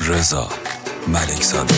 رضا ملک‌زاده.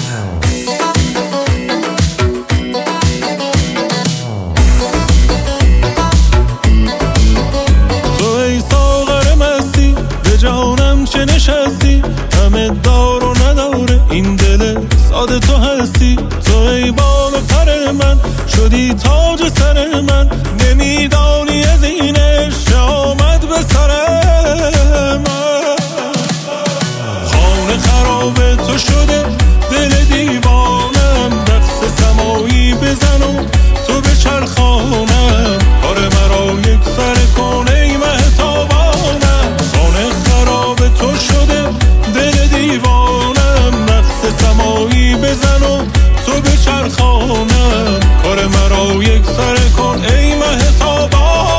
تو ای ساغر مستی به جانم چه نشستی، همه دار و نداره این دل ساده تو هستی. تو ای بال و پر من شدی تاج سر من، نمیدانی از این عشق آمد به سر من. خانه خراب تو شده دل دیوانم، رقص سمایی بزن و تو به چرخانم، کار مرا یک سر کن ای مهتابانم. خانه خراب تو شده دل دیوانم، رقص سمایی بزن و تو به چرخانم، کار مرا یک سر کن ای مهتابانم.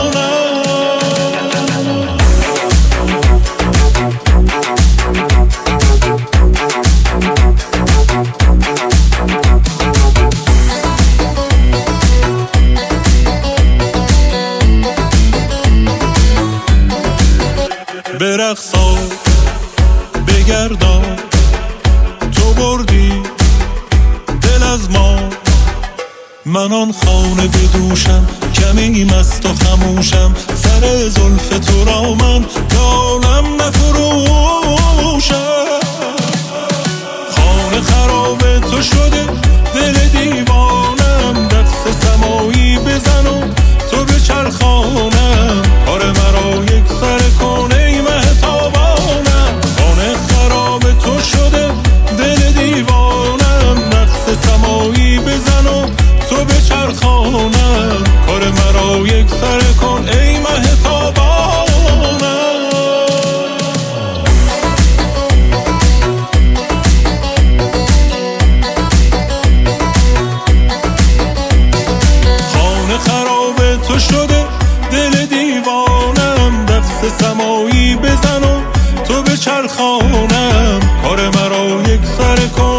برقصا بگردان تو بردی دل از ما، من آن خانه بدوشم کمی مست و خموشم، سر زلف تو را من دانم نفروشم. خانه خراب تو شده دل دیوانم، رقص سمایی بزن و تو به چرخانم، کار مرا یک سر کن ای مهتابانم. خانه خراب تو شده دل دیوانم، رقص سمایی بزن و تو به چرخانم، کار مرا یک سر کن ای مهتابانم. خانه خراب تو شده دل دیوانم، رقص سمایی بزن و تو به چرخانم، کار مرا یک سر کن